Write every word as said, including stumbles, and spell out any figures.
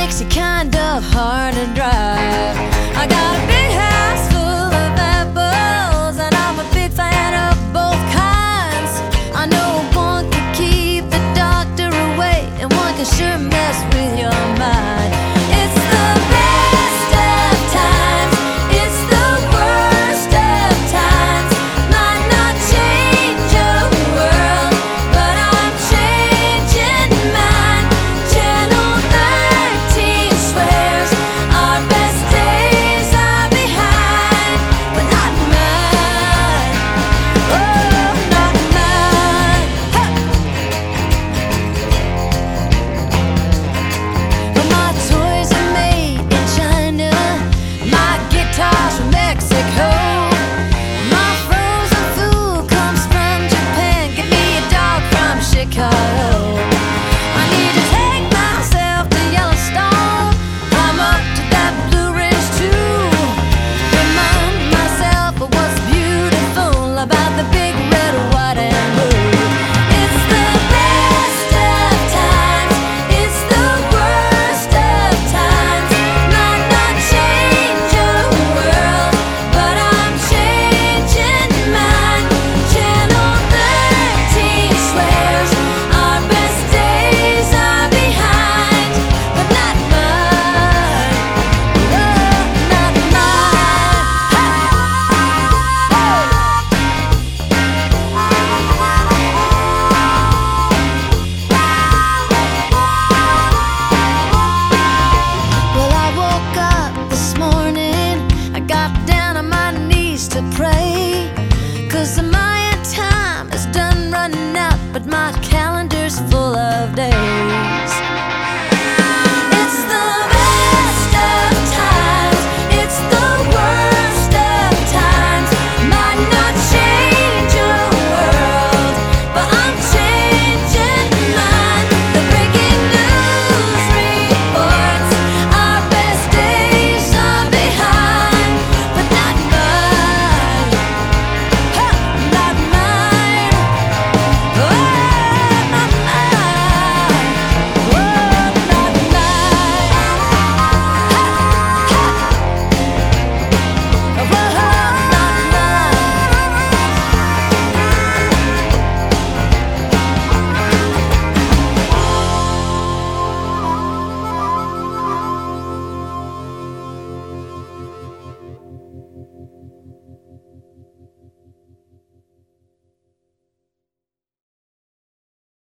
makes it kind of hard to drive. I got a big house full of apples, and I'm a big fan of both kinds. I know one can keep the doctor away, and one can sure mess with your mind. It's the best of times, it's the worst of times. Might not change your world, but I'm changing mine. Channel thirteen swears our best days are behind, but not mine. Oh, not mine. Hey! But my toys are made in China, my guitar's from Mexico, my frozen food comes from Japan. Give me a dog from Chicago. I need to take myself to Yellowstone, climb up to that Blue Ridge too. Remind myself of what's beautiful about the big red, white, and blue. It's the best of times, it's the worst of times. Might not change your world, but I'm changing mine. Channel thirteen swears our best days are behind, but not mine. Oh, not mine. Well, I woke up this morning, I got down on my knees to pray, 'cause my